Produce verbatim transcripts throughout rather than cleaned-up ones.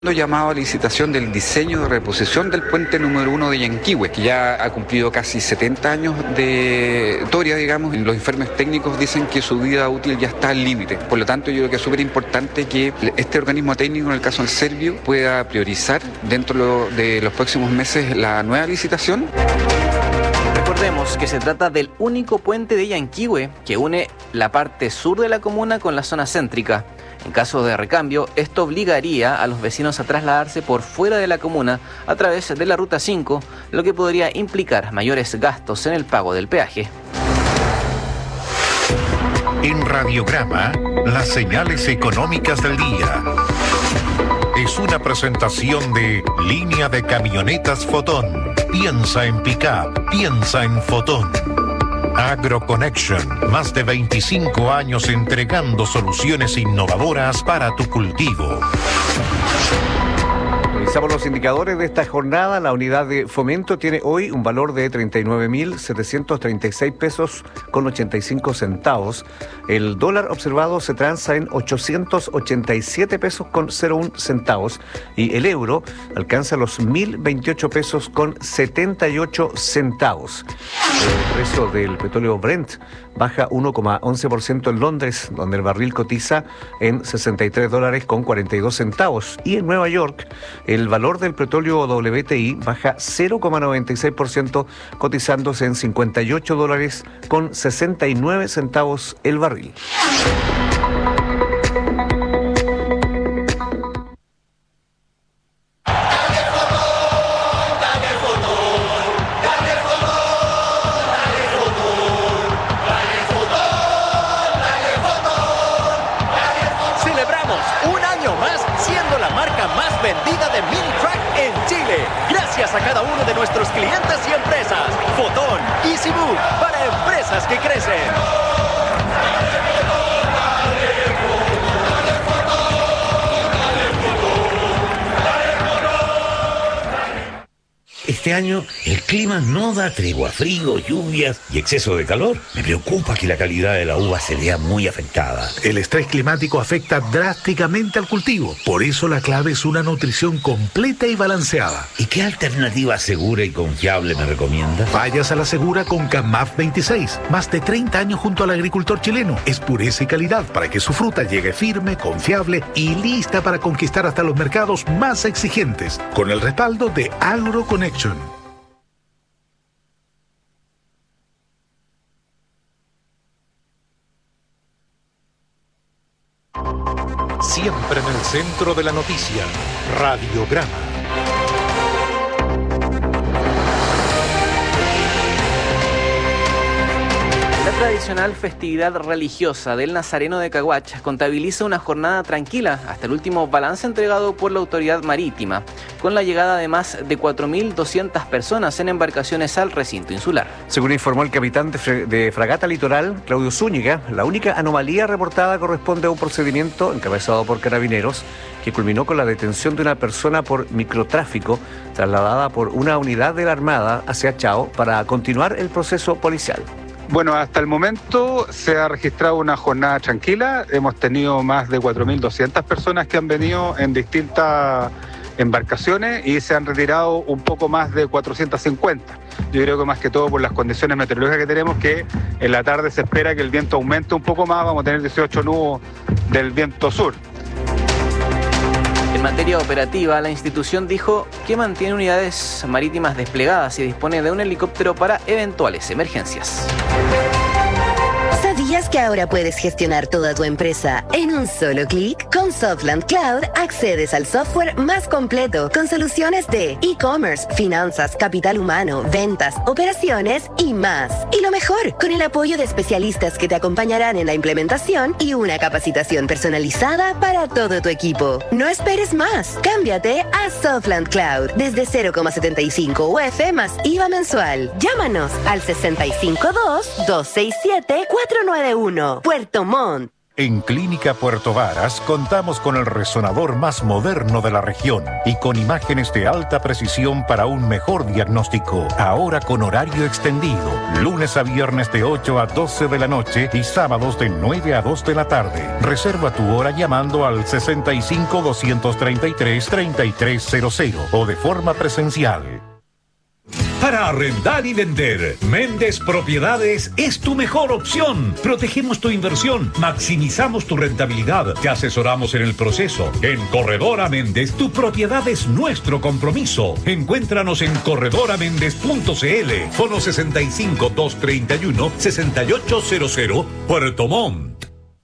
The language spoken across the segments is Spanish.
Llamado a licitación del diseño de reposición del puente número uno de Yanquihue, que ya ha cumplido casi setenta años de historia, digamos. Los informes técnicos dicen que su vida útil ya está al límite. Por lo tanto, yo creo que es súper importante que este organismo técnico, en el caso del Servio, pueda priorizar dentro de los próximos meses la nueva licitación. Recordemos que se trata del único puente de Yanquihue que une la parte sur de la comuna con la zona céntrica. En caso de recambio, esto obligaría a los vecinos a trasladarse por fuera de la comuna a través de la Ruta cinco, lo que podría implicar mayores gastos en el pago del peaje. En Radiograma, las señales económicas del día. Es una presentación de Línea de Camionetas Fotón. Piensa en pick-up, piensa en Fotón. AgroConnection, más de veinticinco años entregando soluciones innovadoras para tu cultivo. Revisamos los indicadores de esta jornada. La unidad de fomento tiene hoy un valor de treinta y nueve mil setecientos treinta y seis pesos con ochenta y cinco centavos. El dólar observado se transa en ochocientos ochenta y siete pesos con cero uno centavos y el euro alcanza los mil veintiocho pesos con setenta y ocho centavos. El precio del petróleo Brent baja uno coma once por ciento en Londres, donde el barril cotiza en sesenta y tres dólares con cuarenta y dos centavos. Y en Nueva York, el valor del petróleo W T I baja cero coma noventa y seis por ciento, cotizándose en cincuenta y ocho dólares con sesenta y nueve centavos el barril. A cada uno de nuestros clientes y empresas. Fotón, EasyBook, para empresas que crecen. Este año el clima no da tregua, frío, lluvias y exceso de calor. Me preocupa que la calidad de la uva se vea muy afectada. El estrés climático afecta drásticamente al cultivo. Por eso la clave es una nutrición completa y balanceada. ¿Y qué alternativa segura y confiable me recomienda? Vayas a la segura con Camaf veintiséis. Más de treinta años junto al agricultor chileno. Es pureza y calidad para que su fruta llegue firme, confiable y lista para conquistar hasta los mercados más exigentes. Con el respaldo de AgroConnection. Siempre en el centro de la noticia, Radiograma. La tradicional festividad religiosa del Nazareno de Caguach contabiliza una jornada tranquila hasta el último balance entregado por la autoridad marítima, con la llegada de más de cuatro mil doscientas personas en embarcaciones al recinto insular. Según informó el capitán de, fre- de Fragata Litoral, Claudio Zúñiga, la única anomalía reportada corresponde a un procedimiento encabezado por Carabineros que culminó con la detención de una persona por microtráfico trasladada por una unidad de la Armada hacia Chao para continuar el proceso policial. Bueno, hasta el momento se ha registrado una jornada tranquila. Hemos tenido más de cuatro mil doscientas personas que han venido en distintas embarcaciones y se han retirado un poco más de cuatrocientas cincuenta. Yo creo que más que todo por las condiciones meteorológicas que tenemos, que en la tarde se espera que el viento aumente un poco más. Vamos a tener dieciocho nudos del viento sur. En materia operativa, la institución dijo que mantiene unidades marítimas desplegadas y dispone de un helicóptero para eventuales emergencias. ¿Sabías que ahora puedes gestionar toda tu empresa en un solo clic? Con Softland Cloud accedes al software más completo con soluciones de e-commerce, finanzas, capital humano, ventas, operaciones y más. Y lo mejor, con el apoyo de especialistas que te acompañarán en la implementación y una capacitación personalizada para todo tu equipo. No esperes más. Cámbiate a Softland Cloud desde cero coma setenta y cinco U F más I V A mensual. Llámanos al sesenta y cinco dos, dos seis siete, cuatro nueve uno. Puerto Montt. En Clínica Puerto Varas contamos con el resonador más moderno de la región y con imágenes de alta precisión para un mejor diagnóstico. Ahora con horario extendido, lunes a viernes de ocho a doce de la noche y sábados de nueve a dos de la tarde. Reserva tu hora llamando al sesenta y cinco, doscientos treinta y tres, treinta y tres cero cero o de forma presencial. Para arrendar y vender, Méndez Propiedades es tu mejor opción. Protegemos tu inversión, maximizamos tu rentabilidad, te asesoramos en el proceso. En Corredora Méndez, tu propiedad es nuestro compromiso. Encuéntranos en corredora méndez punto c l, fono sesenta y cinco, doscientos treinta y uno, sesenta y ocho cero cero, Puerto Montt.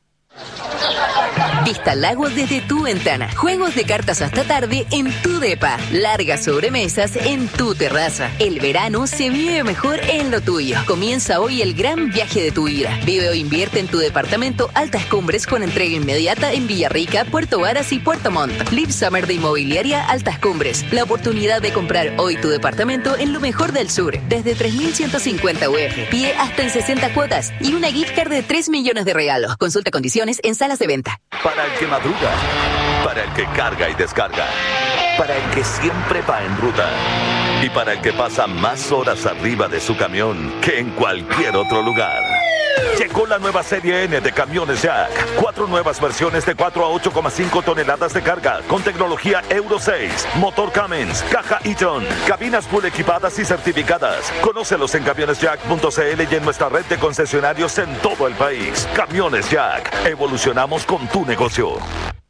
Vista al lago desde tu ventana. Juegos de cartas hasta tarde en tu depa. Largas sobremesas en tu terraza. El verano se vive mejor en lo tuyo. Comienza hoy el gran viaje de tu vida. Vive o invierte en tu departamento Altas Cumbres con entrega inmediata en Villarrica, Puerto Varas y Puerto Montt. Live Summer de Inmobiliaria Altas Cumbres. La oportunidad de comprar hoy tu departamento en lo mejor del sur. Desde tres mil ciento cincuenta U F. Pie hasta en sesenta cuotas. Y una gift card de tres millones de regalos. Consulta condiciones en salas de venta. Para el que madruga, para el que carga y descarga, para el que siempre va en ruta y para el que pasa más horas arriba de su camión que en cualquier otro lugar. Llegó la nueva serie N de camiones Jack. Cuatro nuevas versiones de cuatro a ocho coma cinco toneladas de carga con tecnología Euro seis, motor Cummins, caja Eaton, cabinas full equipadas y certificadas. Conócelos en camiones jack punto c l y en nuestra red de concesionarios en todo el país. Camiones Jack. Evolucionamos con tu negocio.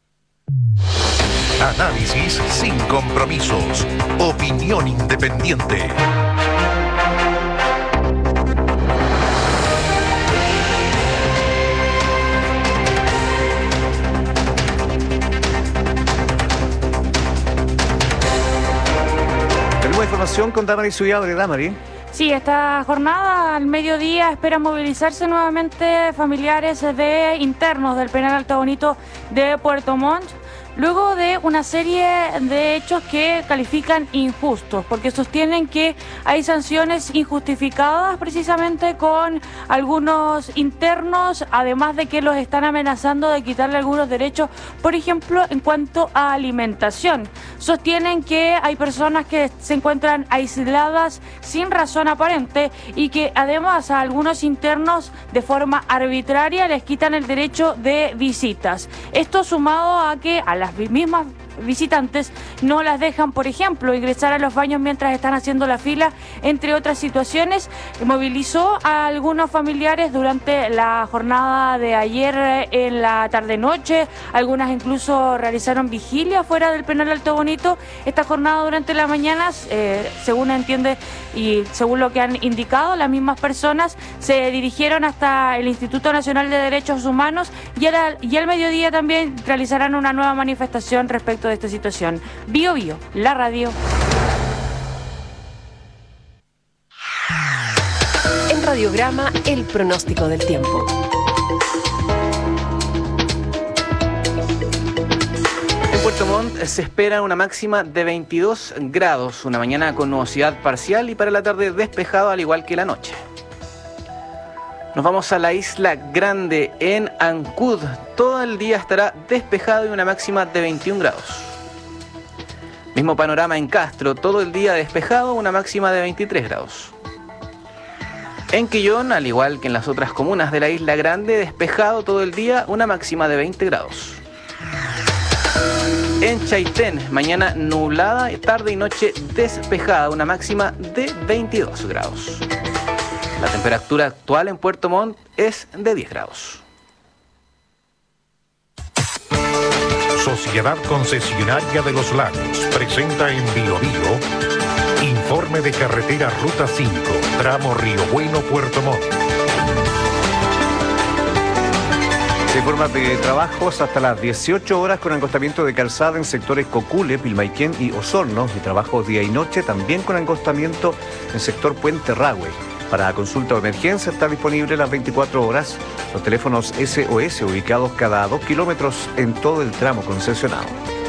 Análisis sin compromisos. Opinión independiente. Información con Damari Subiabre. Damari. Sí, esta jornada al mediodía espera movilizarse nuevamente familiares de internos del penal Alto Bonito de Puerto Montt, luego de una serie de hechos que califican injustos, porque sostienen que hay sanciones injustificadas precisamente con algunos internos, además de que los están amenazando de quitarle algunos derechos, por ejemplo, en cuanto a alimentación. Sostienen que hay personas que se encuentran aisladas sin razón aparente y que además a algunos internos de forma arbitraria les quitan el derecho de visitas. Esto sumado a que a las mismas visitantes no las dejan, por ejemplo, ingresar a los baños mientras están haciendo la fila, entre otras situaciones. Movilizó a algunos familiares durante la jornada de ayer en la tarde-noche, algunas incluso realizaron vigilia fuera del penal Alto Bonito. Esta jornada durante la mañana, eh, según entiende y según lo que han indicado, las mismas personas se dirigieron hasta el Instituto Nacional de Derechos Humanos y, a y al mediodía también realizarán una nueva manifestación respecto de esta situación. Bio Bio, la radio. En Radiograma, el pronóstico del tiempo. En Puerto Montt se espera una máxima de veintidós grados, una mañana con nubosidad parcial y para la tarde despejado al igual que la noche. Nos vamos a la Isla Grande, en Ancud. Todo el día estará despejado y una máxima de veintiún grados. Mismo panorama en Castro, todo el día despejado, una máxima de veintitrés grados. En Quillón, al igual que en las otras comunas de la Isla Grande, despejado todo el día, una máxima de veinte grados. En Chaitén, mañana nublada, tarde y noche despejada, una máxima de veintidós grados. La temperatura actual en Puerto Montt es de diez grados. Sociedad Concesionaria de los Lagos presenta en Bio Bio informe de carretera Ruta cinco, tramo Río Bueno, Puerto Montt. Se informa de trabajos hasta las dieciocho horas con angostamiento de calzada en sectores Cocule, Pilmaiquén y Osorno, y trabajos día y noche también con angostamiento en sector Puente Rahue. Para consulta o emergencia está disponible las veinticuatro horas los teléfonos S O S ubicados cada dos kilómetros en todo el tramo concesionado.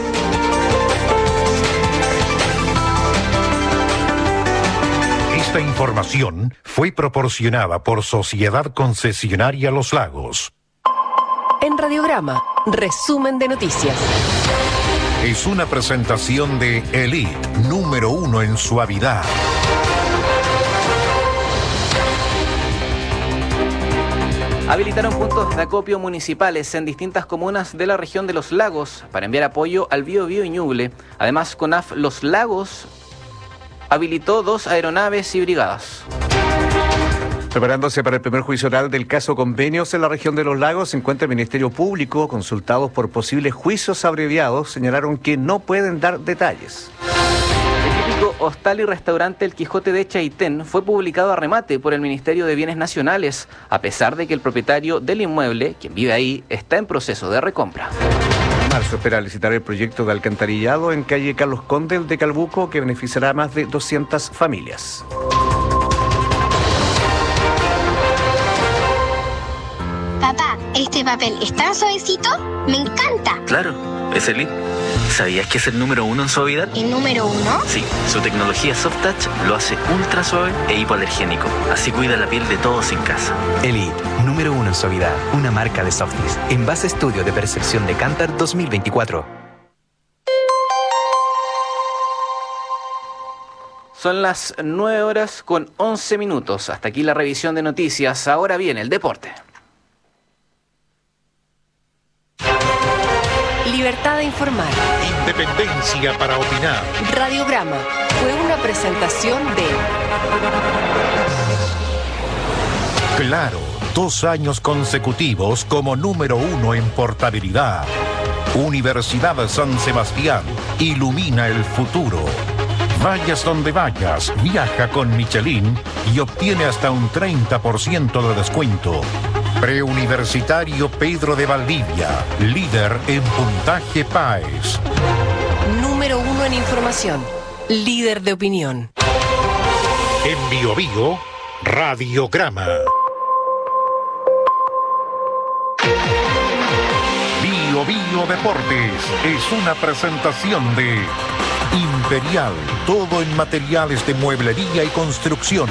Esta información fue proporcionada por Sociedad Concesionaria Los Lagos. En Radiograma, resumen de noticias. Es una presentación de Elite, número uno en suavidad. Habilitaron puntos de acopio municipales en distintas comunas de la región de Los Lagos para enviar apoyo al Biobío y Ñuble. Además, CONAF Los Lagos habilitó dos aeronaves y brigadas. Preparándose para el primer juicio oral del caso Convenios en la región de Los Lagos, se encuentra el Ministerio Público. Consultados por posibles juicios abreviados, señalaron que no pueden dar detalles. El típico hostal y restaurante El Quijote de Chaitén fue publicado a remate por el Ministerio de Bienes Nacionales, a pesar de que el propietario del inmueble, quien vive ahí, está en proceso de recompra. En marzo espera licitar el proyecto de alcantarillado en calle Carlos Condel de Calbuco, que beneficiará a más de doscientas familias. Papá, ¿este papel es tan suavecito? ¡Me encanta! Claro, es Elite. ¿Sabías que es el número uno en suavidad? ¿El número uno? Sí, su tecnología Soft Touch lo hace ultra suave e hipoalergénico. Así cuida la piel de todos en casa. Elite, número uno en suavidad, una marca de Softis. En base estudio de percepción de Kantar dos mil veinticuatro. Son las nueve horas con once minutos. Hasta aquí la revisión de noticias. Ahora viene el deporte. Libertad de informar. Independencia para opinar. Radiograma fue una presentación de... Claro, dos años consecutivos como número uno en portabilidad. Universidad San Sebastián, ilumina el futuro. Vayas donde vayas, viaja con Michelin y obtiene hasta un treinta por ciento de descuento. Preuniversitario Pedro de Valdivia, líder en puntaje PAES. Número uno en información, líder de opinión. En Bio Bio, Radiograma. Bio Bio Deportes es una presentación de Imperial, todo en materiales de mueblería y construcción.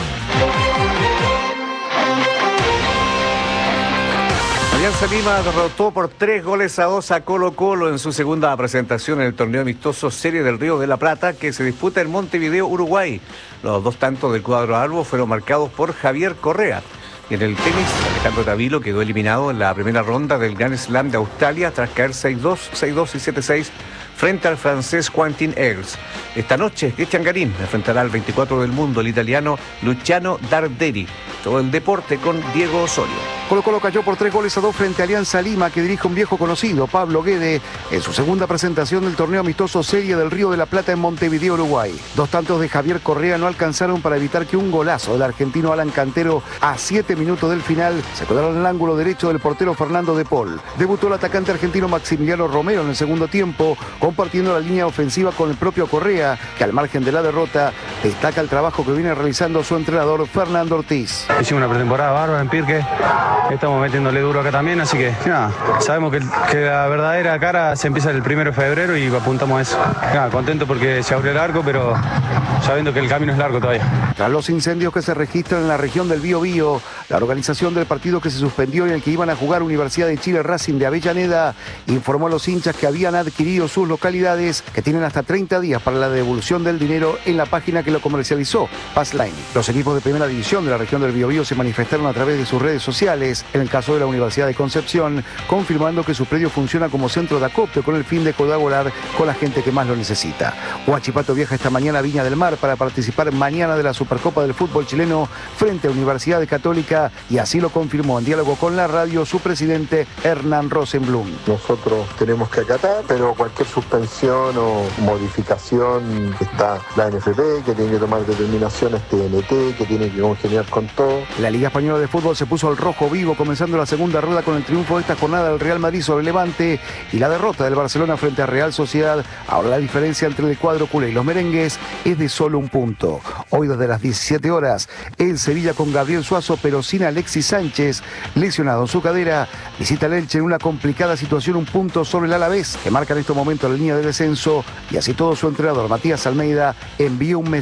Alianza Lima derrotó por tres goles a dos a Colo Colo en su segunda presentación en el torneo amistoso Serie del Río de la Plata, que se disputa en Montevideo, Uruguay. Los dos tantos del cuadro albo fueron marcados por Javier Correa. Y en el tenis, Alejandro Tavilo quedó eliminado en la primera ronda del Grand Slam de Australia tras caer seis dos, seis dos y siete seis frente al francés Quentin Egers. Esta noche, Cristian Garín enfrentará al veinticuatro del mundo, el italiano Luciano Darderi. Todo el deporte con Diego Osorio. Colo Colo cayó por tres goles a dos frente a Alianza Lima, que dirige un viejo conocido, Pablo Guede, en su segunda presentación del torneo amistoso Serie del Río de la Plata en Montevideo, Uruguay. Dos tantos de Javier Correa no alcanzaron para evitar que un golazo del argentino Alan Cantero a siete minutos del final se quedara en el ángulo derecho del portero Fernando De Paul. Debutó el atacante argentino Maximiliano Romero en el segundo tiempo, compartiendo la línea ofensiva con el propio Correa, que al margen de la derrota destaca el trabajo que viene realizando su entrenador Fernando Ortiz. Hicimos una pretemporada bárbara en Pirque, estamos metiéndole duro acá también, así que nada, sabemos que, que la verdadera cara se empieza el primero de febrero y apuntamos a eso. Nada, contento porque se abrió el arco, pero sabiendo que el camino es largo todavía. Tras los incendios que se registran en la región del Biobío, la organización del partido que se suspendió y en el que iban a jugar Universidad de Chile Racing de Avellaneda informó a los hinchas que habían adquirido sus localidades, que tienen hasta treinta días para la devolución del dinero en la página que lo comercializó, Passline. Los equipos de primera división de la región del Biobío se manifestaron a través de sus redes sociales, en el caso de la Universidad de Concepción, confirmando que su predio funciona como centro de acopio con el fin de colaborar con la gente que más lo necesita. Huachipato viaja esta mañana a Viña del Mar para participar mañana de la Supercopa del Fútbol chileno frente a Universidad Católica, y así lo confirmó en diálogo con la radio su presidente Hernán Rosenblum. Nosotros tenemos que acatar, pero cualquier suspensión o modificación, está la N F P, que tiene que tomar determinaciones, T N T, que tiene que congeniar con todo. La Liga Española de Fútbol se puso al rojo vivo, comenzando la segunda rueda con el triunfo de esta jornada del Real Madrid sobre Levante y la derrota del Barcelona frente a Real Sociedad. Ahora la diferencia entre el cuadro culé y los merengues es de solo un punto. Hoy desde las diecisiete horas, el Sevilla con Gabriel Suazo, pero sin Alexis Sánchez, lesionado en su cadera, visita el Elche en una complicada situación, un punto sobre el Alavés, que marca en estos momentos la línea de descenso, y así todo su entrenador Matías Almeida envió un mensaje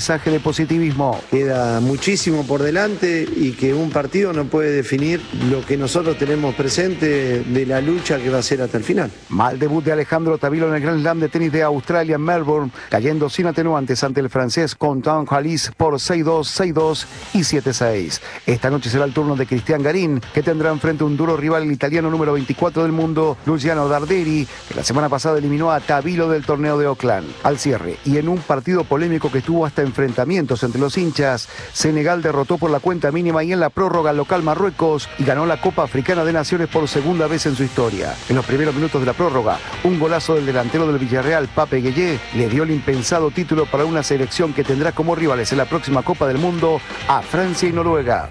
mensaje de positivismo. Queda muchísimo por delante y que un partido no puede definir lo que nosotros tenemos presente de la lucha que va a ser hasta el final. Mal debut de Alejandro Tavilo en el Grand Slam de tenis de Australia en Melbourne, cayendo sin atenuantes ante el francés Quentin Halys por seis dos, seis dos y siete seis. Esta noche será el turno de Cristian Garín, que tendrá enfrente un duro rival, el italiano número veinticuatro del mundo, Luciano Darderi, que la semana pasada eliminó a Tavilo del torneo de Auckland. Al cierre, y en un partido polémico que tuvo hasta enfrentamientos entre los hinchas, Senegal derrotó por la cuenta mínima y en la prórroga local Marruecos y ganó la Copa Africana de Naciones por segunda vez en su historia. En los primeros minutos de la prórroga, un golazo del delantero del Villarreal, Pape Gueye, le dio el impensado título para una selección que tendrá como rivales en la próxima Copa del Mundo a Francia y Noruega.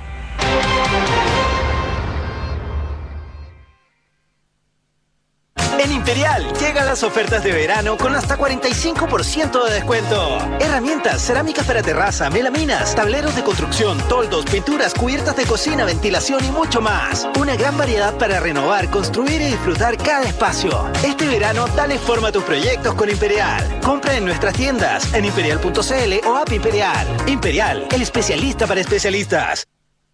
En Imperial llegan las ofertas de verano con hasta cuarenta y cinco por ciento de descuento. Herramientas, cerámicas para terraza, melaminas, tableros de construcción, toldos, pinturas, cubiertas de cocina, ventilación y mucho más. Una gran variedad para renovar, construir y disfrutar cada espacio. Este verano dale forma a tus proyectos con Imperial. Compra en nuestras tiendas, en imperial punto c l o app Imperial. Imperial, el especialista para especialistas.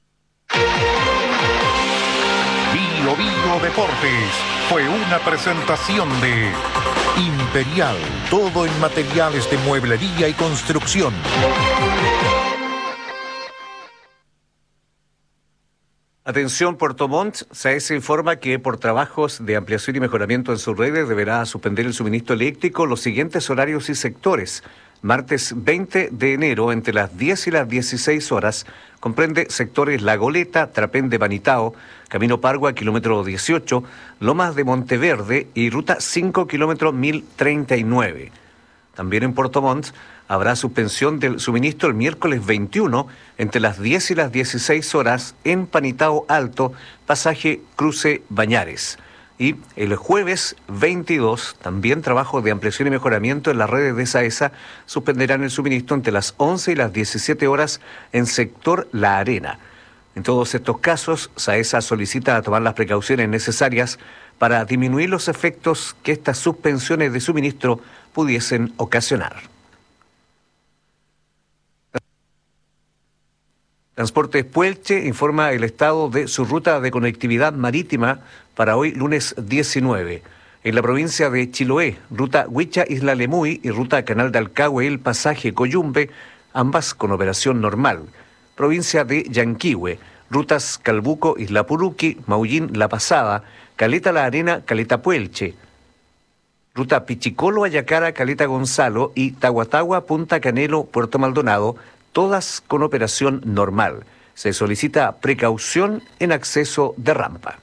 Bio Bio Deportes fue una presentación de Imperial, todo en materiales de mueblería y construcción. Atención, Puerto Montt, SAESA informa que por trabajos de ampliación y mejoramiento en sus redes deberá suspender el suministro eléctrico los siguientes horarios y sectores. Martes veinte de enero, entre las diez y las dieciséis horas, comprende sectores La Goleta, Trapén de Vanitao, Camino Pargua, kilómetro dieciocho, Lomas de Monteverde y Ruta cinco, kilómetro mil treinta y nueve. También en Puerto Montt habrá suspensión del suministro el miércoles veintiuno, entre las diez y las dieciséis horas, en Panitao Alto, pasaje Cruce Bañares. Y el jueves veintidós, también trabajo de ampliación y mejoramiento en las redes de SAESA, suspenderán el suministro entre las once y las diecisiete horas en sector La Arena. En todos estos casos, SAESA solicita tomar las precauciones necesarias para disminuir los efectos que estas suspensiones de suministro pudiesen ocasionar. Transportes Puelche informa el estado de su ruta de conectividad marítima para hoy lunes diecinueve. En la provincia de Chiloé, ruta Huicha-Isla Lemuy y ruta Canal de Alcagüe, el pasaje Coyumbe, ambas con operación normal. Provincia de Yanquihue, rutas Calbuco-Isla Puruqui, Maullín-La Pasada, Caleta-La Arena, Caleta-Puelche. Ruta Pichicolo-Ayacara, Caleta Gonzalo y Tahuatahua-Punta Canelo, Puerto Maldonado, todas con operación normal. Se solicita precaución en acceso de rampa.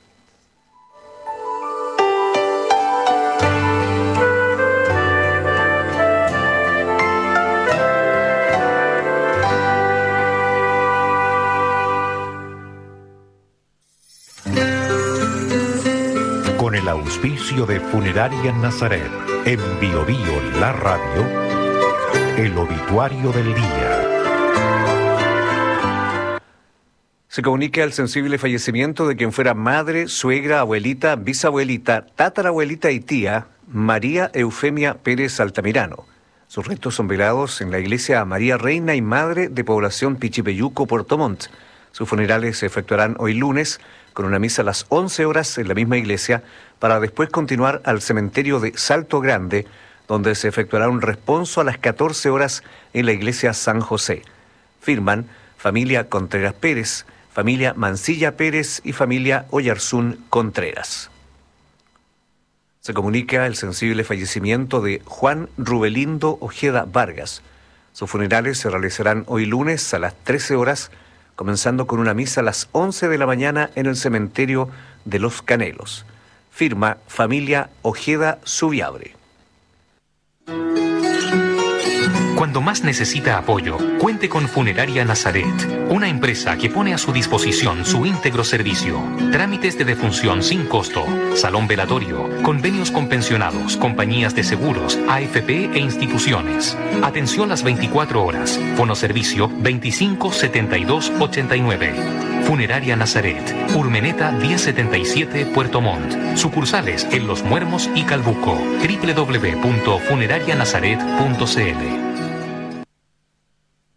Con el auspicio de Funeraria Nazaret, en Bio Bio La Radio, el obituario del día. Se comunica el sensible fallecimiento de quien fuera madre, suegra, abuelita, bisabuelita, tatarabuelita y tía, María Eufemia Pérez Altamirano. Sus restos son velados en la iglesia María Reina y Madre de Población Pichipeyuco, Puerto Montt. Sus funerales se efectuarán hoy lunes con una misa a las once horas en la misma iglesia, para después continuar al cementerio de Salto Grande, donde se efectuará un responso a las catorce horas en la iglesia San José. Firman familia Contreras Pérez, familia Mancilla Pérez y familia Oyarzún Contreras. Se comunica el sensible fallecimiento de Juan Rubelindo Ojeda Vargas. Sus funerales se realizarán hoy lunes a las trece horas, comenzando con una misa a las once de la mañana en el cementerio de Los Canelos. Firma familia Ojeda Subiabre. Cuando más necesita apoyo, cuente con Funeraria Nazaret, una empresa que pone a su disposición su íntegro servicio. Trámites de defunción sin costo, salón velatorio, convenios con pensionados, compañías de seguros, A F P e instituciones. Atención las veinticuatro horas. Fonoservicio veinticinco setenta y dos ochenta y nueve. Funeraria Nazaret, Urmeneta diez setenta y siete, Puerto Montt. Sucursales en Los Muermos y Calbuco. doble u doble u doble u punto funeraria nazaret punto c l.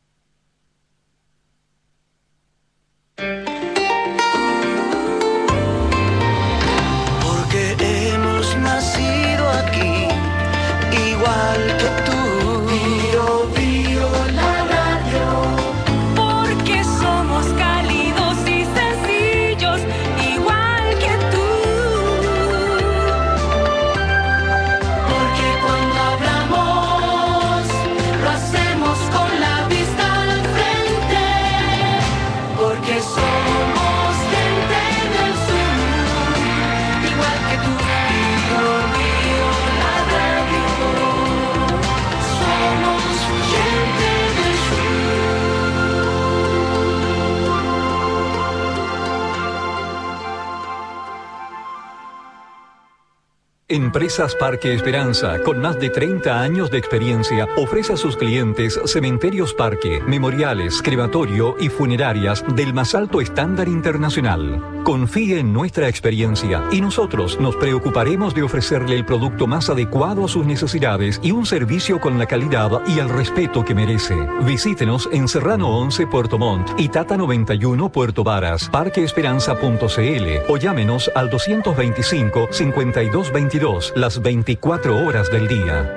Empresas Parque Esperanza, con más de treinta años de experiencia, ofrece a sus clientes cementerios parque, memoriales, crematorio y funerarias del más alto estándar internacional. Confíe en nuestra experiencia y nosotros nos preocuparemos de ofrecerle el producto más adecuado a sus necesidades y un servicio con la calidad y el respeto que merece. Visítenos en Serrano once Puerto Montt y Tata noventa y uno Puerto Varas, parque esperanza punto c l o llámenos al doscientos veinticinco, cincuenta y dos veintidós las veinticuatro horas del día.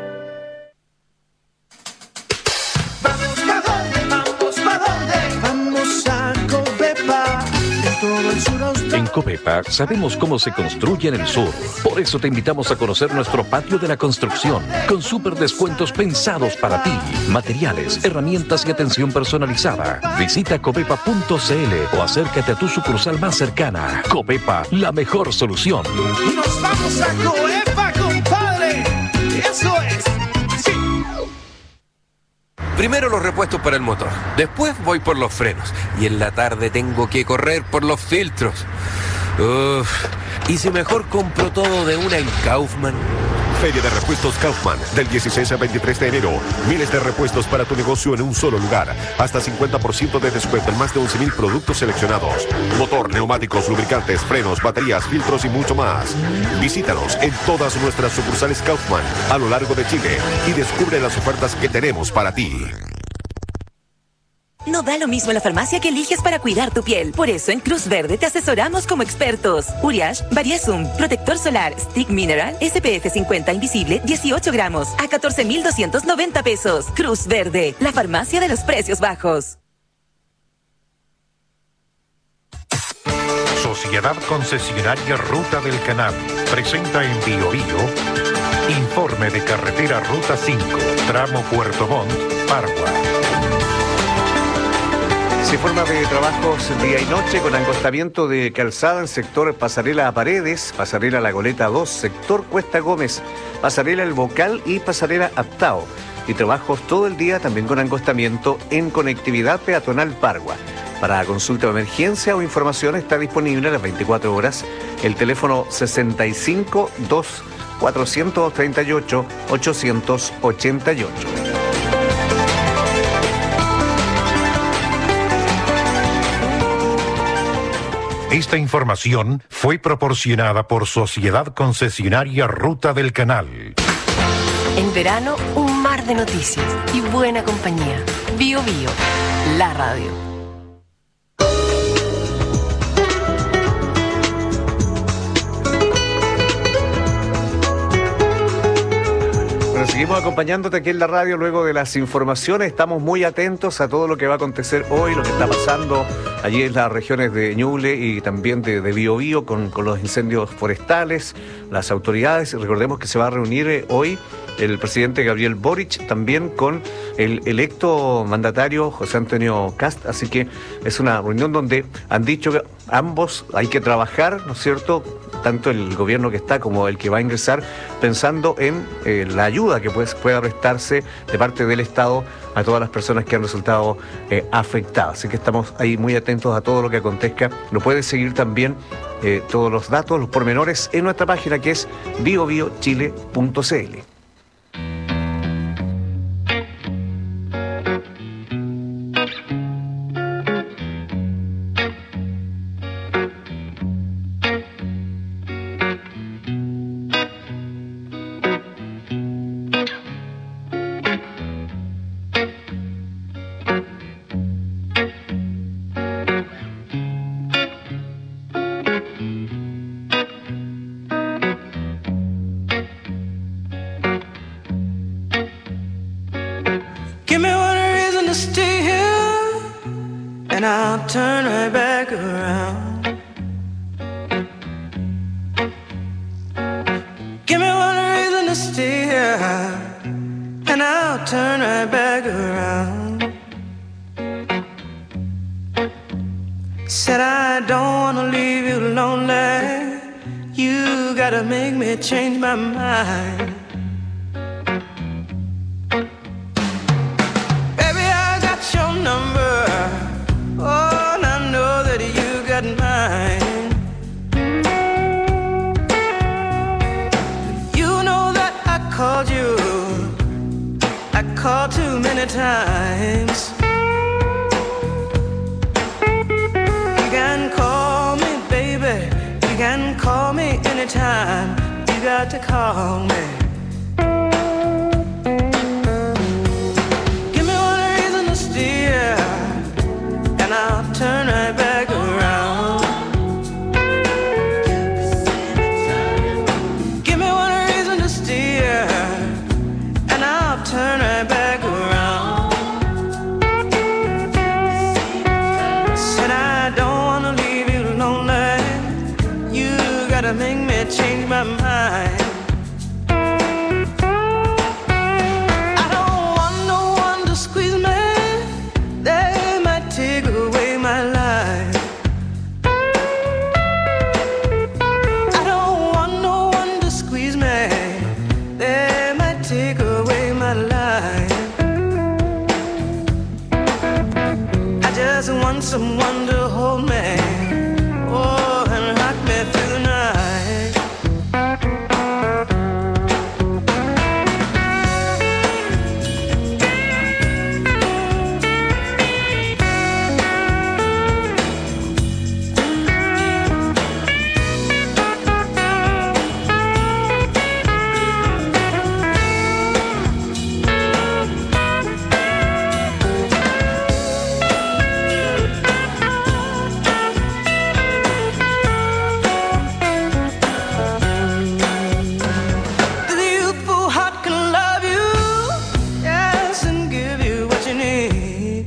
Vamos, ¿pa' dónde? Vamos, ¿pa' dónde? Vamos a Covepa, en todo el sur austral. En Covepa sabemos cómo se construye en el sur. Por eso te invitamos a conocer nuestro patio de la construcción, con súper descuentos pensados para ti. Materiales, herramientas y atención personalizada. Visita covepa punto c l o acércate a tu sucursal más cercana. Covepa, la mejor solución. Nos vamos a Covepa, compadre. Eso es. Sí. Primero los repuestos para el motor, después voy por los frenos y en la tarde tengo que correr por los filtros. Uf, ¿y si mejor compro todo de una en Kaufman? Feria de Repuestos Kaufman, del dieciséis al veintitrés de enero. Miles de repuestos para tu negocio en un solo lugar. Hasta cincuenta por ciento de descuento en más de once mil productos seleccionados. Motor, neumáticos, lubricantes, frenos, baterías, filtros y mucho más. Visítanos en todas nuestras sucursales Kaufman a lo largo de Chile y descubre las ofertas que tenemos para ti. No da lo mismo la farmacia que eliges para cuidar tu piel. Por eso en Cruz Verde te asesoramos como expertos. Uriage, Variesum, protector solar, Stick Mineral, S P F cincuenta invisible, dieciocho gramos, a catorce mil doscientos noventa pesos. Cruz Verde, la farmacia de los precios bajos. Sociedad Concesionaria Ruta del Canal presenta en Bio Bio informe de carretera Ruta cinco, tramo Puerto Montt, Pargua. Se informa de trabajos día y noche con angostamiento de calzada en sector Pasarela a Paredes, Pasarela La Goleta dos, sector Cuesta Gómez, Pasarela El Bocal y Pasarela Aptao. Y trabajos todo el día también con angostamiento en conectividad peatonal Pargua. Para consulta o emergencia o información está disponible a las veinticuatro horas el teléfono sesenta y cinco, dos, cuatrocientos treinta y ocho, ochocientos ochenta y ocho. Esta información fue proporcionada por Sociedad Concesionaria Ruta del Canal. En verano, un mar de noticias y buena compañía. Bio Bio, la radio. Bueno, seguimos acompañándote aquí en la radio luego de las informaciones. Estamos muy atentos a todo lo que va a acontecer hoy, lo que está pasando allí en las regiones de Ñuble y también de, de Biobío con, con los incendios forestales, las autoridades. Recordemos que se va a reunir eh, hoy el presidente Gabriel Boric también con el electo mandatario José Antonio Kast, así que es una reunión donde han dicho que ambos hay que trabajar, ¿no es cierto?, tanto el gobierno que está como el que va a ingresar, pensando en eh, la ayuda que pues, pueda prestarse de parte del Estado a todas las personas que han resultado eh, afectadas. Así que estamos ahí muy atentos a todo lo que acontezca. Lo puedes seguir también eh, todos los datos, los pormenores en nuestra página que es bio bio chile punto c l. Turn right back around. Give me one reason to stay here, and I'll turn right back around. Said I don't wanna leave you lonely. You gotta make me change my mind. Baby, I got your number. Oh, and I know that you got mine. too many times. You can call me, baby. You can call me anytime. You got to call me. Give me one reason to steer, and I'll turn right back around. Give me one reason to steer, and I'll turn right back around. Said I don't wanna leave you lonely. You gotta make me change my mind. I don't want no one to squeeze me. They might take away my life. I don't want no one to squeeze me. They might take away my life. I just want someone to hold me, oh, and rock me through the night. The youthful heart can love you, yes, and give you what you need.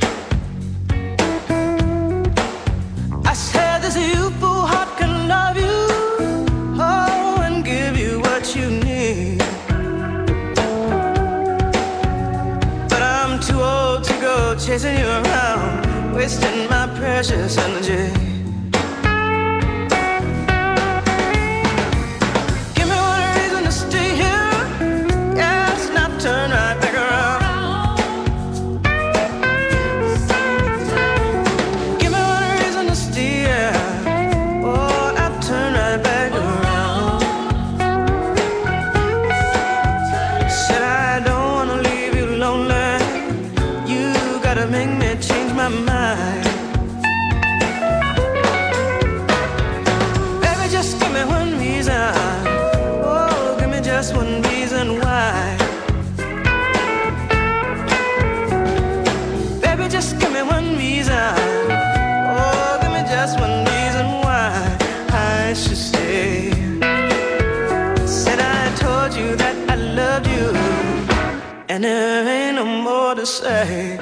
I said this youthful heart can love you, oh, and give you what you need. But I'm too old to go chasing you around, wasting my precious energy. Give me one reason to stay here, yes, now turn right back around. Give me one reason to stay here, oh, now turn right back around. Said I don't wanna leave you lonely. You gotta make me change my mind. Baby, just give me one reason. Oh, give me just one reason why. Baby, just give me one reason. Oh, give me just one reason why I should stay. Said I told you that I loved you, and there ain't no more to say.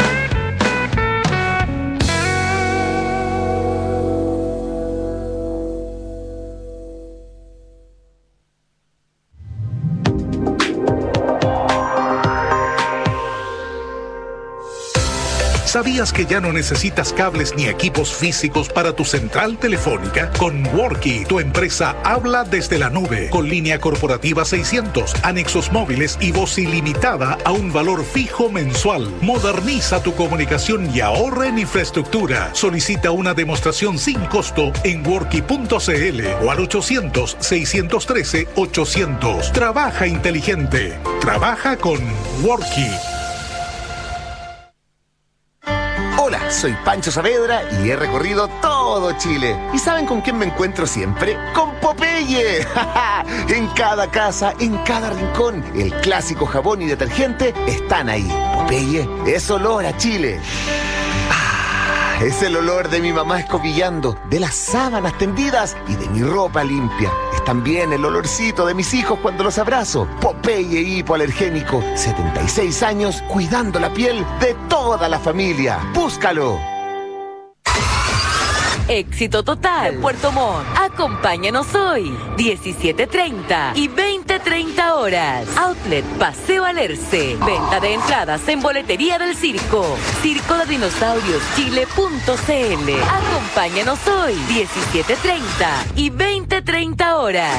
¿Sabías que ya no necesitas cables ni equipos físicos para tu central telefónica? Con Worky, tu empresa habla desde la nube, con línea corporativa seiscientos, anexos móviles y voz ilimitada a un valor fijo mensual. Moderniza tu comunicación y ahorra en infraestructura. Solicita una demostración sin costo en worky punto c l o al ochocientos, seiscientos trece, ochocientos. Trabaja inteligente. Trabaja con Worky. Hola, soy Pancho Saavedra y he recorrido todo Chile. ¿Y saben con quién me encuentro siempre? ¡Con Popeye! En cada casa, en cada rincón, el clásico jabón y detergente están ahí. Popeye es olor a Chile. Ah, es el olor de mi mamá escobillando, de las sábanas tendidas y de mi ropa limpia. Es también el olorcito de mis hijos cuando los abrazo. Popeye hipoalergénico, setenta y seis años cuidando la piel de toda la familia. ¡Búscalo! Éxito total. Puerto Montt. Acompáñanos hoy. diecisiete treinta y veinte treinta horas. Outlet Paseo Alerce. Venta de entradas en boletería del circo. Circo de Dinosaurios Chile punto c l. Acompáñanos hoy. diecisiete treinta y veinte treinta horas.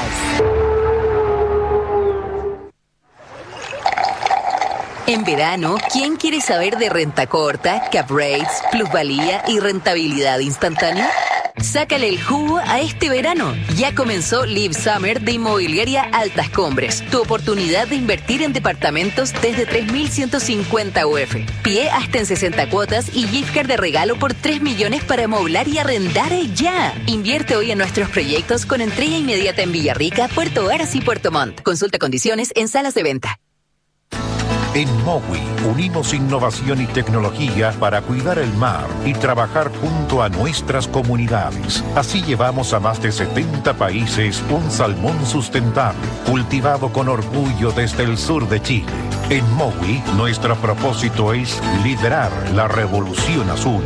En verano, ¿quién quiere saber de renta corta, cap rates, plusvalía y rentabilidad instantánea? Sácale el jugo a este verano. Ya comenzó Live Summer de Inmobiliaria Altas Cumbres. Tu oportunidad de invertir en departamentos desde tres mil ciento cincuenta U F. Pie hasta en sesenta cuotas y gift card de regalo por tres millones para amoblar y arrendar ya. Invierte hoy en nuestros proyectos con entrega inmediata en Villarrica, Puerto Varas y Puerto Montt. Consulta condiciones en salas de venta. En Mowi unimos innovación y tecnología para cuidar el mar y trabajar junto a nuestras comunidades. Así llevamos a más de setenta países un salmón sustentable, cultivado con orgullo desde el sur de Chile. En Mowi, nuestro propósito es liderar la revolución azul.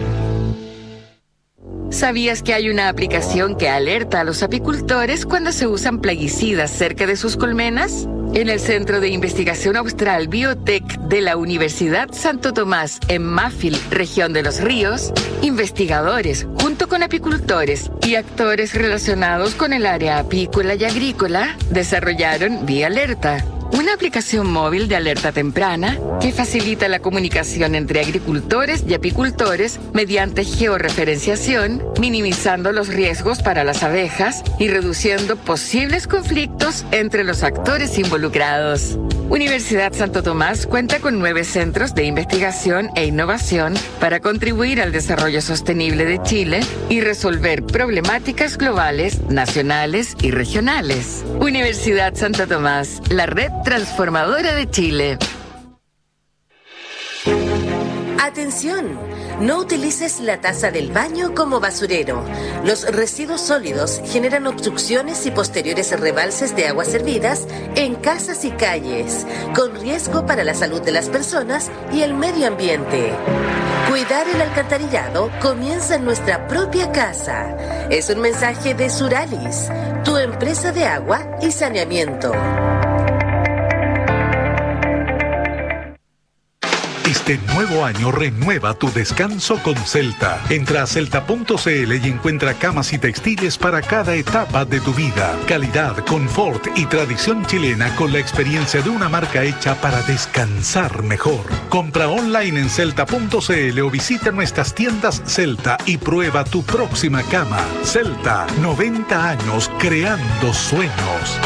¿Sabías que hay una aplicación que alerta a los apicultores cuando se usan plaguicidas cerca de sus colmenas? En el Centro de Investigación Austral Biotech de la Universidad Santo Tomás, en Máfil, región de Los Ríos, investigadores, junto con apicultores y actores relacionados con el área apícola y agrícola, desarrollaron Vía Alerta, una aplicación móvil de alerta temprana que facilita la comunicación entre agricultores y apicultores mediante georreferenciación, minimizando los riesgos para las abejas y reduciendo posibles conflictos entre los actores involucrados. Universidad Santo Tomás cuenta con nueve centros de investigación e innovación para contribuir al desarrollo sostenible de Chile y resolver problemáticas globales, nacionales y regionales. Universidad Santo Tomás, la red transformadora de Chile. ¡Atención! No utilices la taza del baño como basurero. Los residuos sólidos generan obstrucciones y posteriores rebalses de aguas servidas en casas y calles, con riesgo para la salud de las personas y el medio ambiente. Cuidar el alcantarillado comienza en nuestra propia casa. Es un mensaje de Suralis, tu empresa de agua y saneamiento. Este nuevo año renueva tu descanso con Celta. Entra a celta punto c l y encuentra camas y textiles para cada etapa de tu vida. Calidad, confort y tradición chilena con la experiencia de una marca hecha para descansar mejor. Compra online en celta punto c l o visita nuestras tiendas Celta y prueba tu próxima cama. Celta, noventa años creando sueños.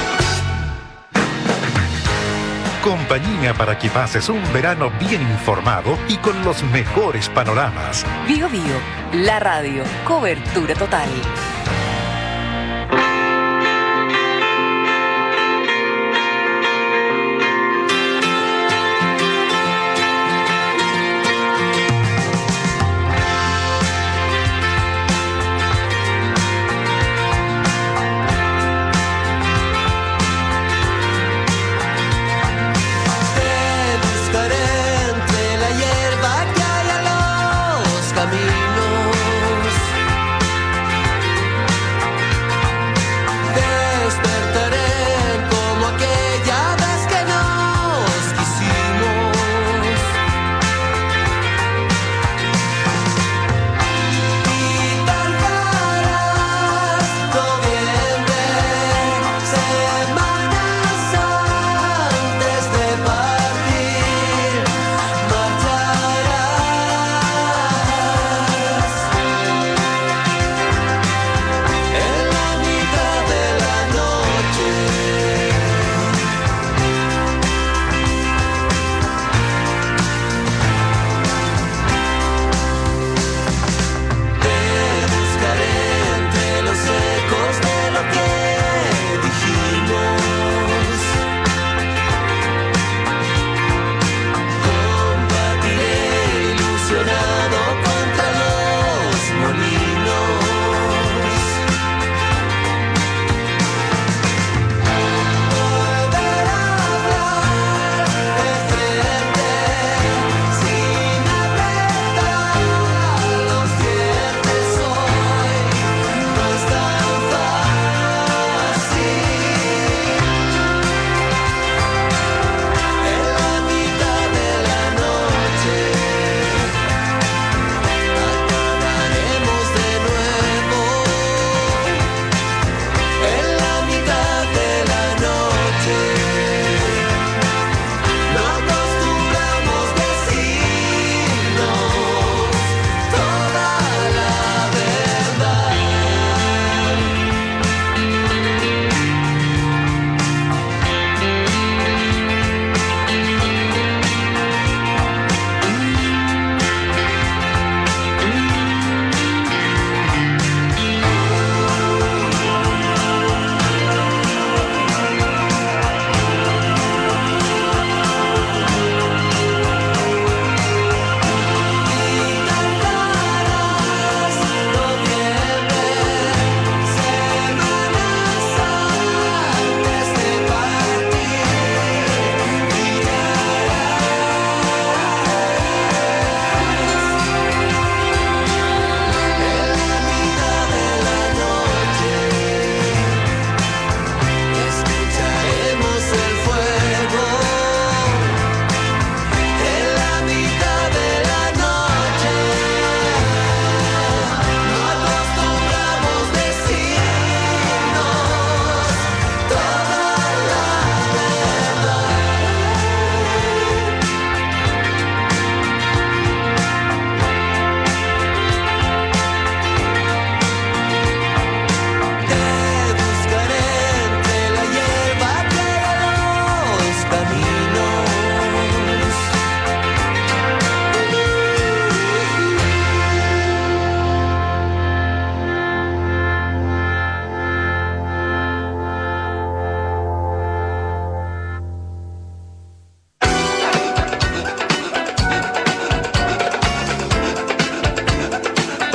Compañía para que pases un verano bien informado y con los mejores panoramas. Bio Bio, la radio, cobertura total. Caminos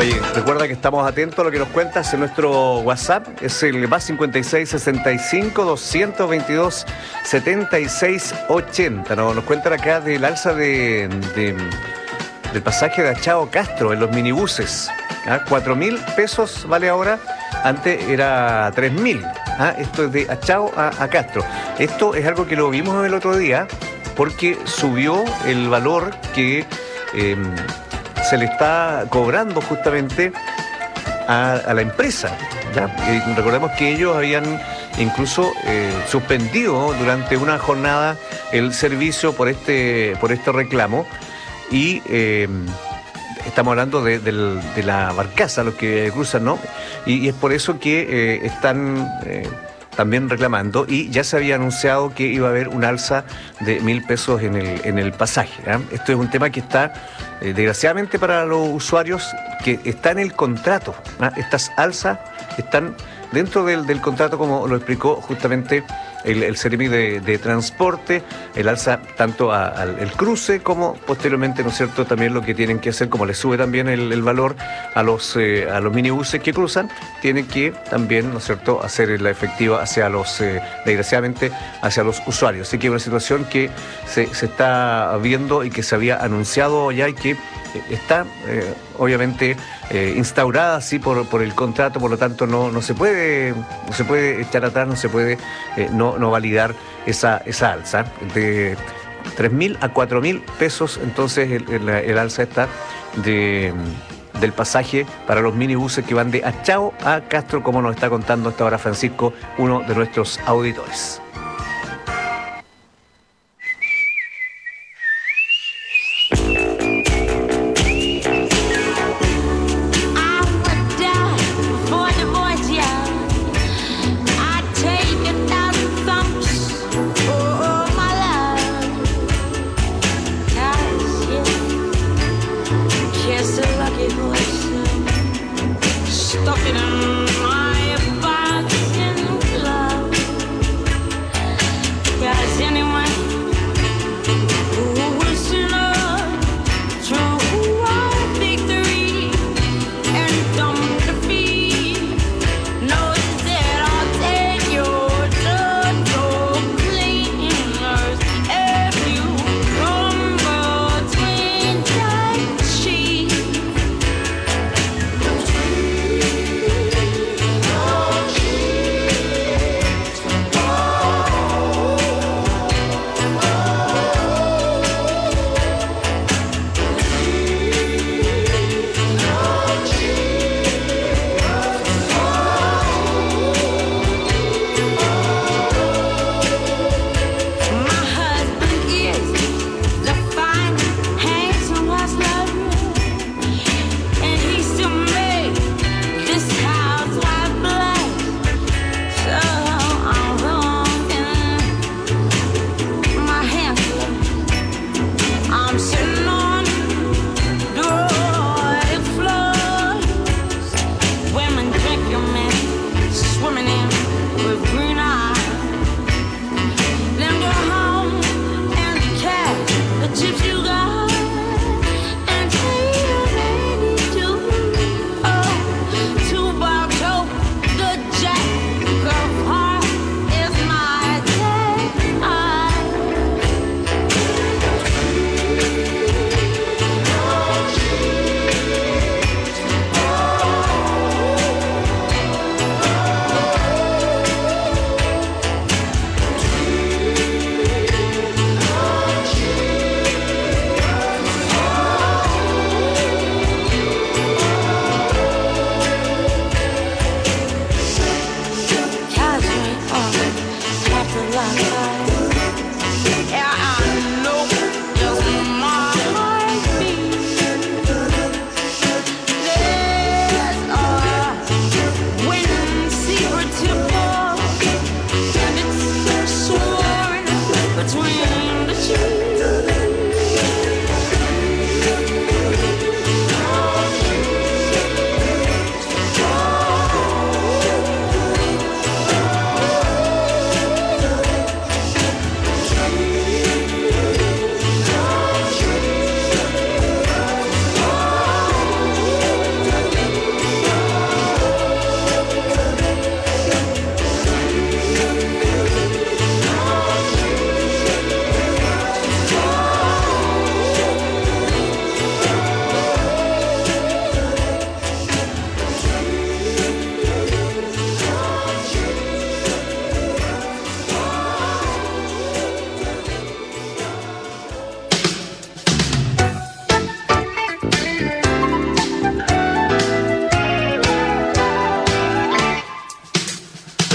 Oye, recuerda que estamos atentos a lo que nos cuentas en nuestro WhatsApp. Es el más cincuenta y seis sesenta y cinco doscientos veintidós setenta y seis ochenta. Nos, nos cuentan acá del alza de, de, del pasaje de Achao Castro en los minibuses. ¿Ah? cuatro mil pesos vale ahora. Antes era tres mil. ¿Ah? Esto es de Achao a, a Castro. Esto es algo que lo vimos el otro día porque subió el valor que... Eh, se le está cobrando justamente a, a la empresa, ¿ya? Eh, recordemos que ellos habían incluso eh, suspendido durante una jornada el servicio por este, por este reclamo y eh, estamos hablando de, de, de la barcaza, los que cruzan, ¿no? Y, y es por eso que eh, están... Eh, también reclamando, y ya se había anunciado que iba a haber un alza de mil pesos en el, en el pasaje. ¿eh? Esto es un tema que está, eh, desgraciadamente para los usuarios, que está en el contrato. ¿eh? Estas alzas están dentro del, del contrato, como lo explicó justamente el, el Seremi de, de Transporte, el alza tanto al el cruce como posteriormente, ¿no es cierto?, también lo que tienen que hacer, como le sube también el, el valor a los, eh, a los minibuses que cruzan, tienen que también, ¿no es cierto?, hacer la efectiva hacia los, eh, desgraciadamente, hacia los usuarios. Así que es una situación que se, se está viendo y que se había anunciado ya y que está eh, obviamente eh, instaurada así por, por el contrato, por lo tanto no, no se puede no se puede echar atrás, no se puede eh, no, no validar esa, esa alza de tres mil a cuatro mil pesos. Entonces el, el, el alza está de, del pasaje para los minibuses que van de Achao a Castro, como nos está contando hasta ahora Francisco, uno de nuestros auditores.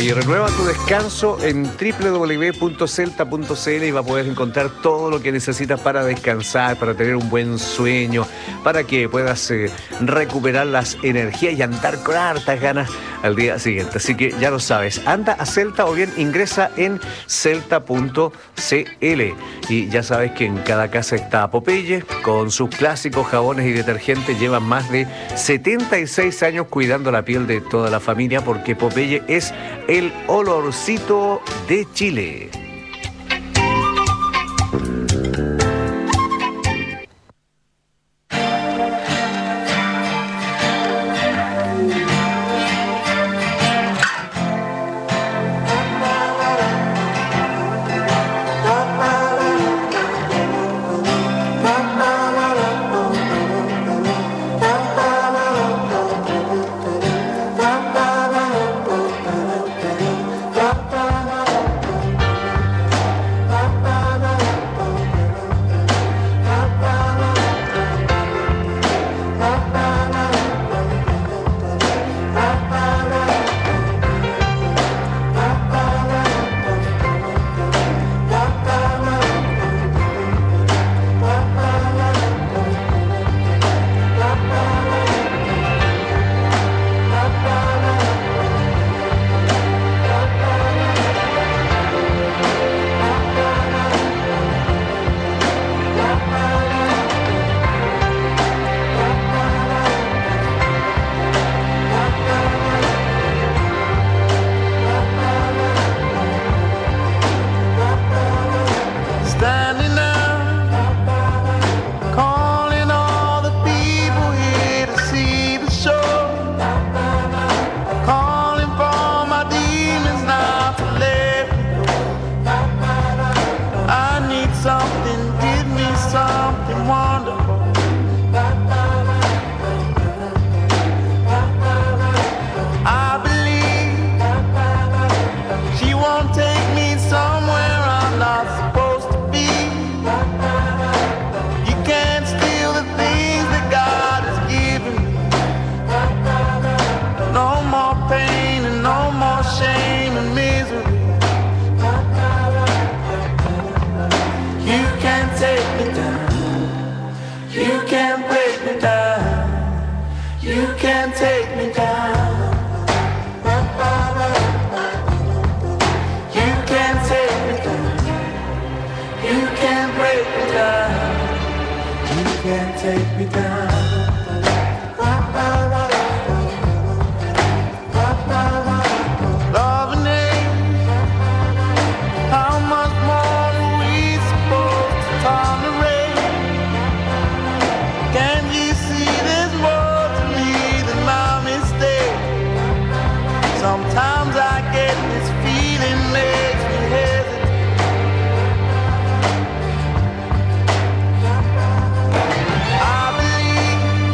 Y renueva tu descanso en doble u doble u doble u punto celta punto c l y va a poder encontrar todo lo que necesitas para descansar, para tener un buen sueño, para que puedas eh, recuperar las energías y andar con hartas ganas al día siguiente. Así que ya lo sabes, anda a Celta o bien ingresa en celta punto c l. Y ya sabes que en cada casa está Popeye, con sus clásicos jabones y detergentes. Llevan más de setenta y seis años cuidando la piel de toda la familia, porque Popeye es el olorcito de Chile. I believe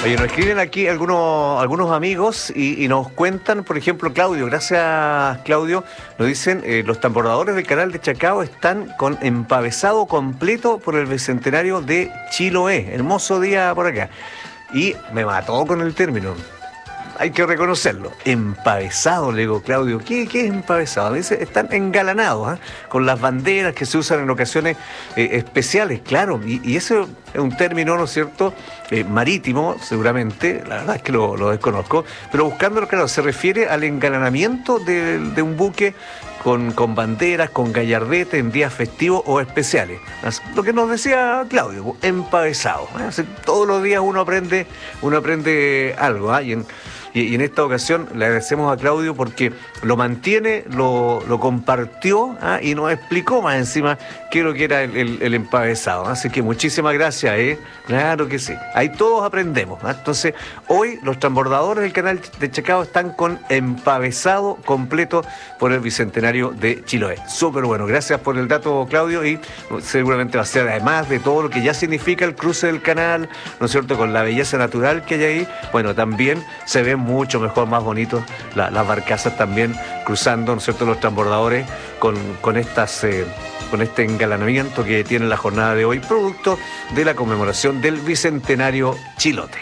Oye, nos escriben aquí algunos, algunos amigos y, y nos cuentan, por ejemplo, Claudio, gracias Claudio, nos dicen, eh, los transbordadores del canal de Chacao están con empavesado completo por el bicentenario de Chiloé. Hermoso día por acá. Y me mató con el término. Hay que reconocerlo. Empavesado, le digo, Claudio. ¿Qué, qué es empavesado? Me dice, están engalanados, ¿eh? Con las banderas que se usan en ocasiones eh, especiales, claro. Y, y ese es un término, ¿no es cierto?, eh, marítimo, seguramente. La verdad es que lo, lo desconozco. Pero buscándolo, claro, se refiere al engalanamiento de, de un buque con, con banderas, con gallardete en días festivos o especiales. Lo que nos decía Claudio, empavesado. ¿eh? Así, todos los días uno aprende, uno aprende algo. ¿eh? Y en, Y, y en esta ocasión le agradecemos a Claudio porque lo mantiene, lo, lo compartió ¿ah? y nos explicó más encima qué es lo que era el, el, el empavesado. Así que muchísimas gracias, ¿eh? Claro que sí. Ahí todos aprendemos. ¿ah? Entonces, hoy los transbordadores del canal de Chacao están con empavesado completo por el bicentenario de Chiloé. Súper bueno. Gracias por el dato, Claudio, y seguramente va a ser, además de todo lo que ya significa el cruce del canal, ¿no es cierto?, con la belleza natural que hay ahí, bueno, también se ven mucho mejor, más bonito la, las barcazas también cruzando, ¿no es cierto?, los transbordadores con, con estas eh, con este engalanamiento que tiene la jornada de hoy, producto de la conmemoración del bicentenario chilote.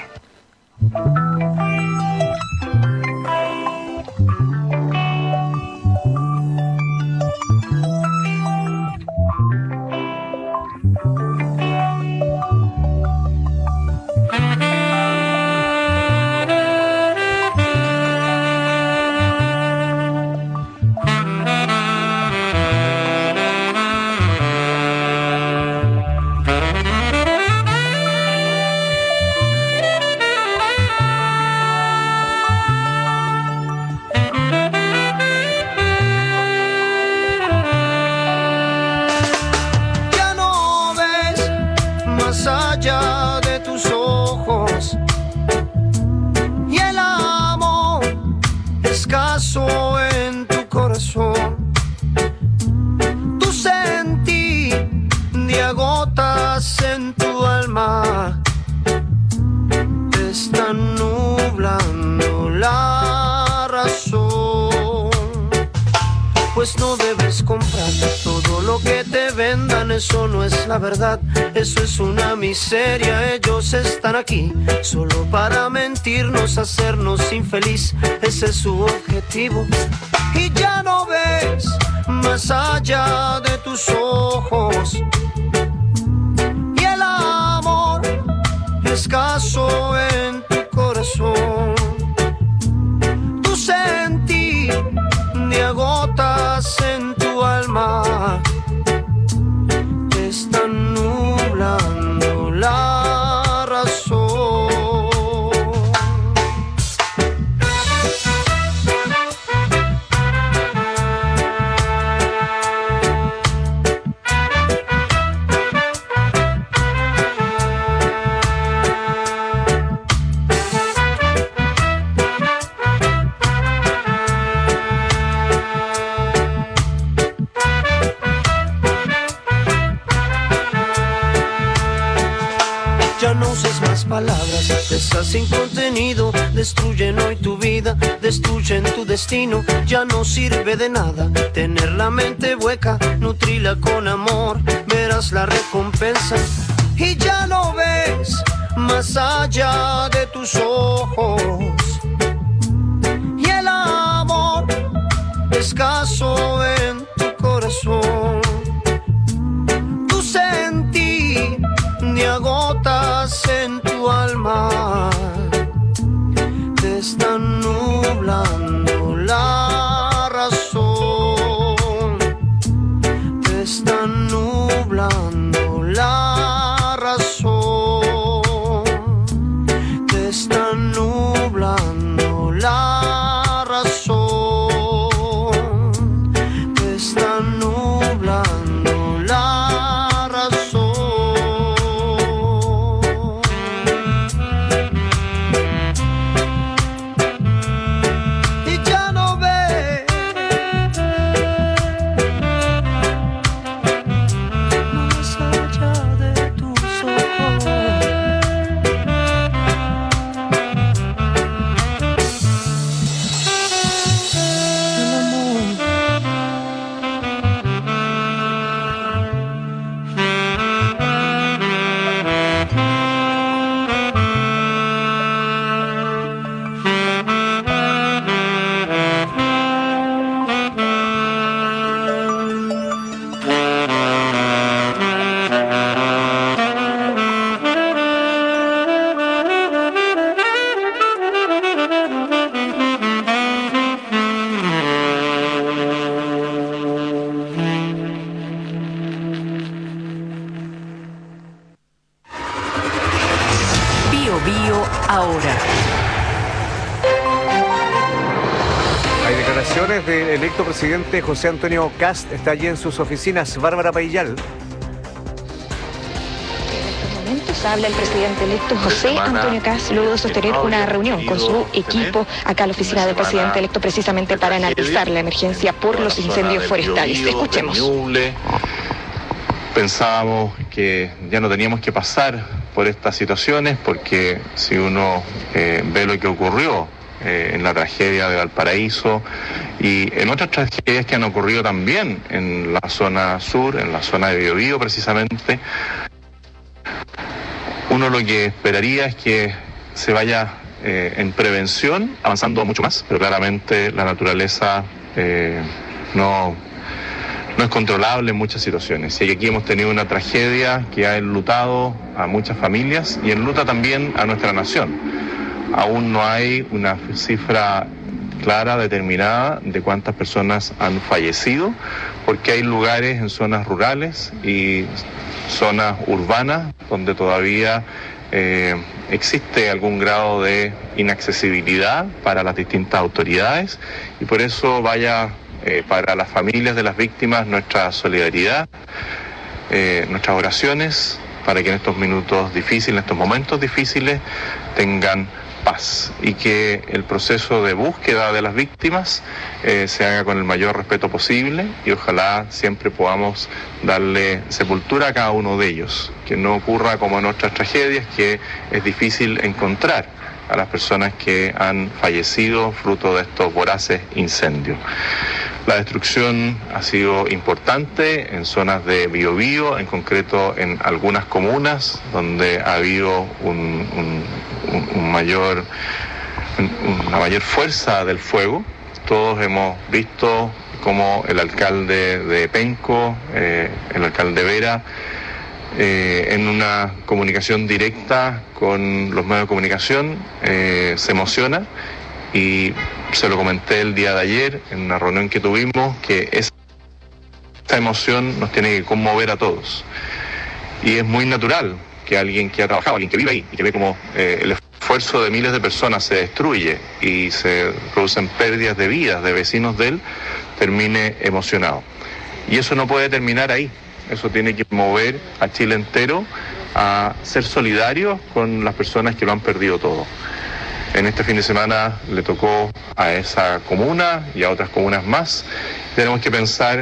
Verdad, eso es una miseria. Ellos están aquí solo para mentirnos, hacernos infeliz. Ese es su objetivo. Y ya no ves más allá de tus ojos. Y el amor escaso en tu corazón. Tu sentir te agotas en tu alma. Están nublando la razón. Palabras esas sin contenido destruyen hoy tu vida, destruyen tu destino. Ya no sirve de nada tener la mente hueca, nutrila con amor, verás la recompensa. Y ya no ves más allá de tus ojos. Y el amor escaso en tu corazón. Tu sentir te agotas en tu alma, te están nublando la razón, te están nublando la razón, te están nublando la razón, te están nublando. Bio ahora. Hay declaraciones del electo presidente José Antonio Kast, está allí en sus oficinas. Bárbara Paillal. Habla el presidente electo José Antonio Kast luego de sostener una reunión con su equipo acá a la oficina del presidente electo precisamente para analizar la emergencia por los incendios forestales. Escuchemos. Pensábamos que ya no teníamos que pasar por estas situaciones porque si uno eh, ve lo que ocurrió eh, en la tragedia de Valparaíso y en otras tragedias que han ocurrido también en la zona sur, en la zona de Biobío precisamente, uno lo que esperaría es que se vaya eh, en prevención, avanzando mucho más, pero claramente la naturaleza eh, no, no es controlable en muchas situaciones. Y aquí hemos tenido una tragedia que ha enlutado a muchas familias y enluta también a nuestra nación. Aún no hay una cifra clara, determinada, de cuántas personas han fallecido, porque hay lugares en zonas rurales y zonas urbanas donde todavía eh, existe algún grado de inaccesibilidad para las distintas autoridades y por eso vaya eh, para las familias de las víctimas nuestra solidaridad, eh, nuestras oraciones para que en estos minutos difíciles, en estos momentos difíciles tengan paz y que el proceso de búsqueda de las víctimas eh, se haga con el mayor respeto posible y ojalá siempre podamos darle sepultura a cada uno de ellos, que no ocurra como en otras tragedias, que es difícil encontrar a las personas que han fallecido fruto de estos voraces incendios. La destrucción ha sido importante en zonas de Biobío, en concreto en algunas comunas donde ha habido un, un, un, un mayor, un, una mayor fuerza del fuego. Todos hemos visto cómo el alcalde de Penco, eh, el alcalde Vera, eh, en una comunicación directa con los medios de comunicación, eh, se emociona. Y se lo comenté el día de ayer en una reunión que tuvimos, que esa emoción nos tiene que conmover a todos. Y es muy natural que alguien que ha trabajado, alguien que vive ahí y que ve como eh, el esfuerzo de miles de personas se destruye y se producen pérdidas de vidas de vecinos de él, termine emocionado. Y eso no puede terminar ahí. Eso tiene que mover a Chile entero a ser solidarios con las personas que lo han perdido todo. En este fin de semana le tocó a esa comuna y a otras comunas más. Tenemos que pensar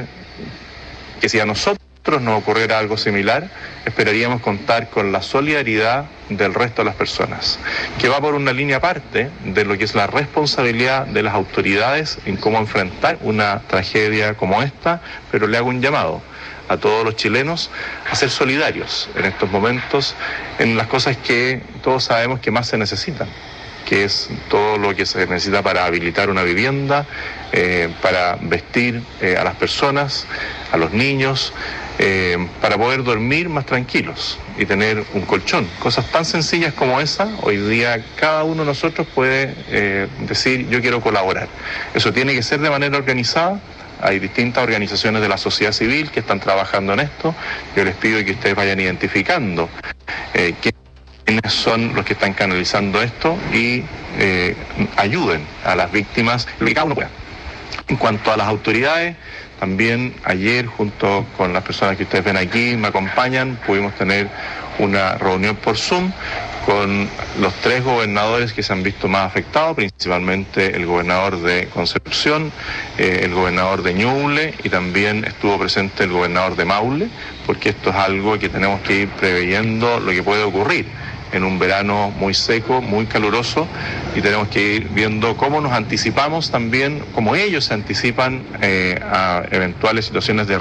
que si a nosotros nos ocurriera algo similar, esperaríamos contar con la solidaridad del resto de las personas, que va por una línea aparte de lo que es la responsabilidad de las autoridades en cómo enfrentar una tragedia como esta, pero le hago un llamado a todos los chilenos a ser solidarios en estos momentos, en las cosas que todos sabemos que más se necesitan, que es todo lo que se necesita para habilitar una vivienda, eh, para vestir eh, a las personas, a los niños, eh, para poder dormir más tranquilos y tener un colchón. Cosas tan sencillas como esa, hoy día cada uno de nosotros puede eh, decir yo quiero colaborar. Eso tiene que ser de manera organizada. Hay distintas organizaciones de la sociedad civil que están trabajando en esto. Yo les pido que ustedes vayan identificando eh, quiénes son los que están canalizando esto y eh, ayuden a las víctimas lo que cada uno pueda. En cuanto a las autoridades, también ayer junto con las personas que ustedes ven aquí, me acompañan, pudimos tener una reunión por Zoom con los tres gobernadores que se han visto más afectados, principalmente el gobernador de Concepción, eh, el gobernador de Ñuble y también estuvo presente el gobernador de Maule, porque esto es algo que tenemos que ir preveyendo lo que puede ocurrir en un verano muy seco, muy caluroso, y tenemos que ir viendo cómo nos anticipamos también, cómo ellos se anticipan eh, a eventuales situaciones de